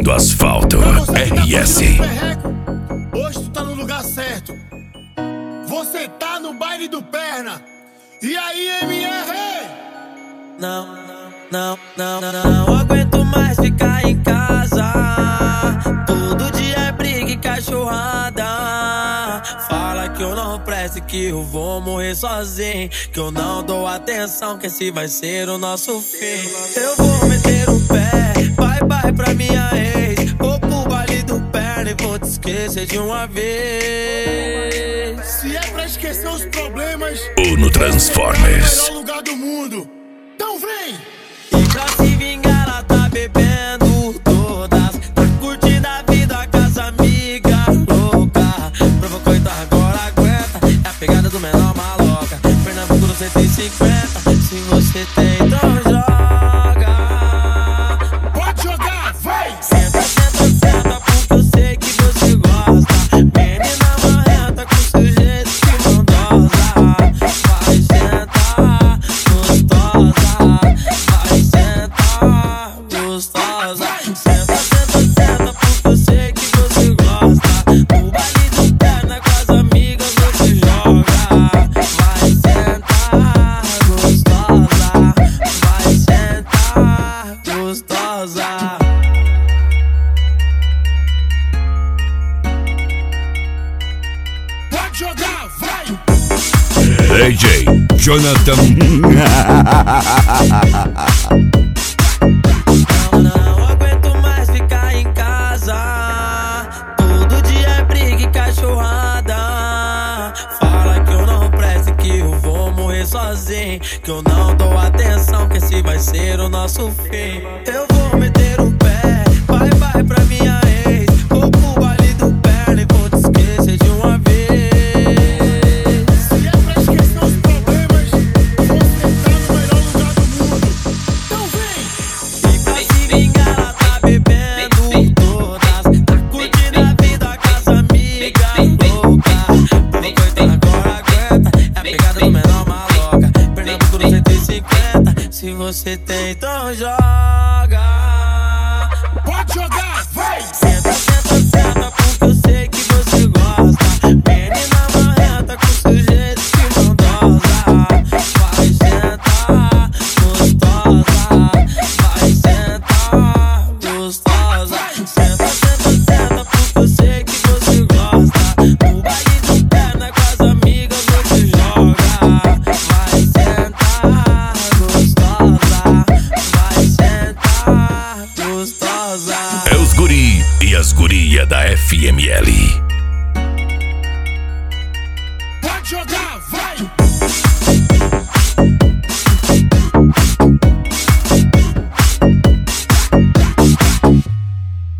do asfalto, RS. Hoje tu tá no lugar certo. Você tá no baile do Perna. E aí, MR? Não aguento mais ficar em casa. Todo dia é briga e cachorrada. Fala que eu não presto, que eu vou morrer sozinho, que eu não dou atenção, que esse vai ser o nosso fim. Eu vou meter o pé, bye bye pra minha ex. Vou pro baile do Perna e vou te esquecer de uma vez. Se é pra esquecer os problemas, Uno Transformers. é o melhor lugar do mundo. Então vem! E pra se vingar ela tá bebendo todas, tá curtindo a vida com as amigas louca. Provocou então agora aguenta, é a pegada do menor maloca. Pernambuco no 150, se você tem então joga. Pode jogar, vai! Senta, porque eu sei que você gosta. Menina marrenta com seu jeito que maldosa. Vai sentar, gostosa. Vai sentar, gostosa. Senta, porque eu sei que você gosta. O baile do Perna com as amigas você joga. Vai sentar, gostosa. Vai sentar, gostosa. Pode jogar, vai! DJ Jonathan. Não aguento mais ficar em casa. Todo dia é briga e cachorrada. Fala que eu não presto, que eu vou morrer sozinho, que eu não dou atenção, que esse vai ser o nosso fim. Eu vou meter o pé, bye bye pra minha ex. Vou pro baile do Perna e vou te esquecer de uma vez. Se é pra esquecer os problemas, você tá no melhor lugar do mundo. Então vem! E pra se vingar ela tá bebendo todas, tá curtindo a vida com as amigas louca. Provocou então agora aguenta, é a pegada do menor maloca. Pernambuco no 150, se você tem então joga. Pode jogar, vai! Senta, porque eu sei que você gosta. Menina marrenta com seu jeito que maldosa. Vai sentar, gostosa. Vai sentar, gostosa. Senta, porque eu sei que você gosta. O baile do Perna com as amigas você joga. Vai sentar, gostosa. Vai sentar, gostosa. É os guri e as guria da FML. Pode jogar, vai!